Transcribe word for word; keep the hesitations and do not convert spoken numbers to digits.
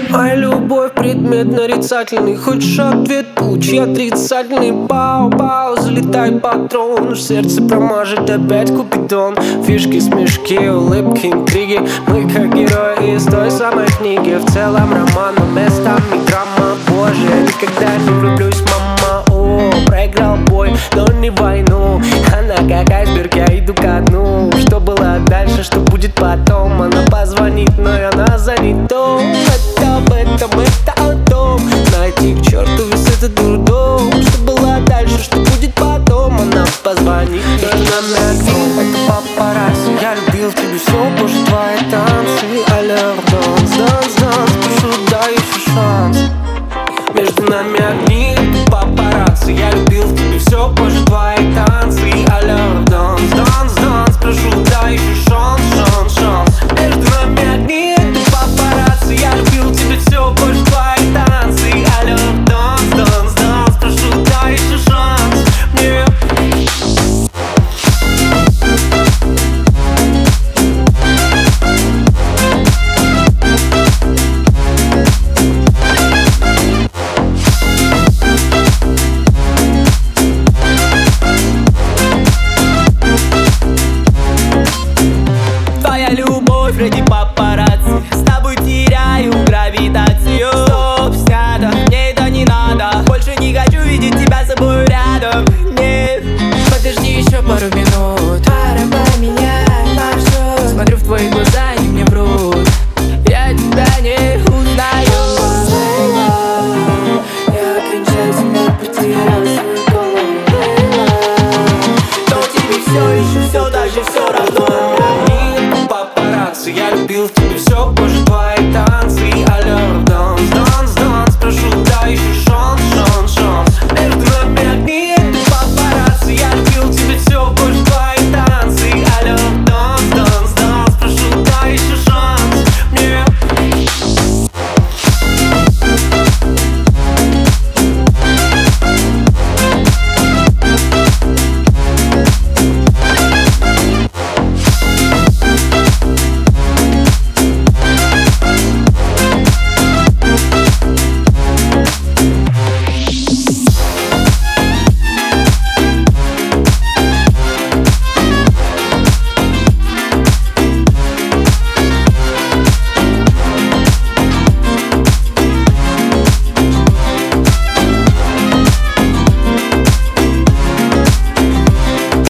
Моя любовь предмет нарицательный. Хочешь ответ, получи отрицательный. Пау-пау, залетай патрон. В сердце промажет опять купидон. Фишки, смешки, улыбки, интриги. Мы как герои из той самой книги. В целом роман, но местами драма. Боже, я никогда не влюблюсь, мама. О, проиграл бой, но не войну. Она как айсберг, я иду ко дну. Что было дальше, что будет потом? Она позвонит, но она занята. Это об этом, это о том. Найти к черту весь этот дурдом. Что было дальше, что будет потом? Она позвонит, но она